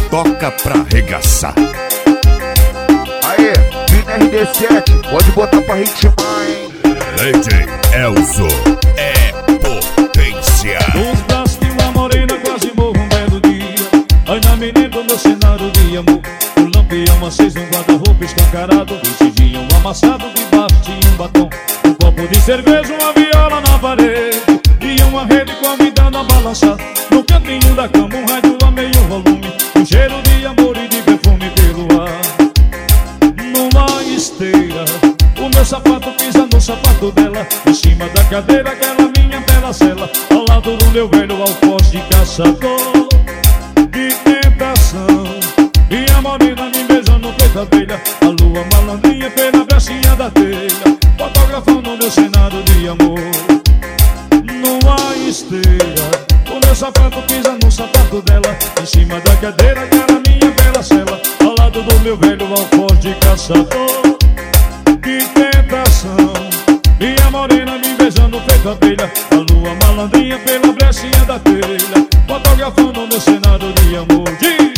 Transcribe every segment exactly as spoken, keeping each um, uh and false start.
toca pra arregaçar. Aê, Vina R D sete, pode botar pra ritmar, hein? D J Elzo é potência. Nos braços de uma morena quase morro um belo dia. Ainda me lembro meu cenário de amor. O lampião aceso, um guarda-roupa escancarado, vestidinho amassado debaixo de um batom. Um copo de cerveja, uma viola na parede e uma rede convidando a balançar. No cantinho da cama um rádio a meio volume, um cheiro de amor e de perfume pelo ar. Numa esteira, o meu sapato pisa no sapato dela, em cima da cadeira aquela minha bela cela, ao lado do meu velho alfoz de caçador. Que tentação, e a morena me beijando no peito abelha, a lua malandrinha pela brechinha da telha, fotografando meu cenário de amor. Numa esteira, o meu sapato pisa no sapato dela, em cima da cadeira aquela minha bela cela, ao lado do meu velho alfoz de caçador. Que tentação, e a morena me beijando no peito abelha, a lua malandrinha pela brechinha da telha, fotografando meu cenário de amor. Diz!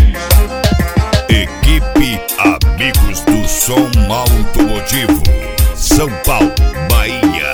Equipe Amigos do Som Automotivo, São Paulo, Bahia.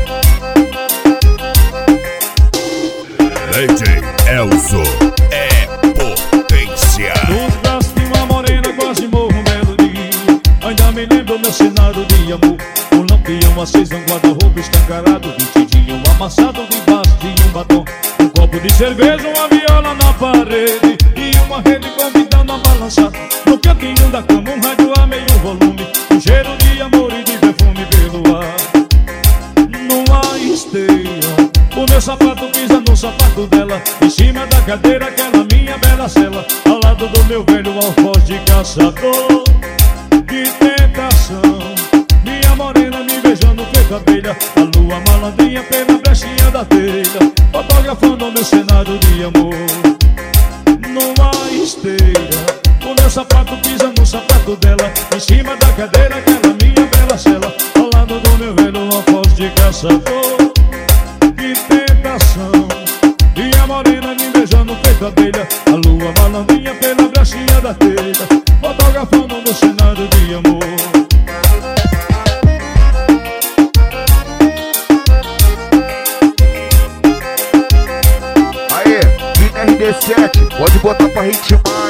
D J Elzo é potência. Nos braços de uma morena quase morro um belo dia. Ainda me lembro meu cenário de amor. Um lampião aceso, um guarda-roupa escancarado, vestidinho amassado debaixo de um batom. Um copo de cerveja, uma viola na parede e uma rede convidando a balançar. No cantinho da cama um rádio a meio volume, um cheiro de amor e de perfume pelo ar. Numa esteira, o meu sapato pisa no sapato dela, em cima da cadeira aquela minha bela cela, ao lado do meu velho alfoz de caçador. Que tentação, minha morena me beijando no peito abelha, a lua malandrinha pela brechinha da telha, fotografando meu cenário de amor. Numa esteira, o meu sapato pisa no sapato dela, em cima da cadeira aquela minha bela cela, ao lado do meu velho alfoz de caçador. Que tentação, e a morena me beijando no peito abelha, a lua malandrinha pela brechinha da telha, fotografando meu cenário de amor. Aê, Vina R D sete, pode botar pra ritmar.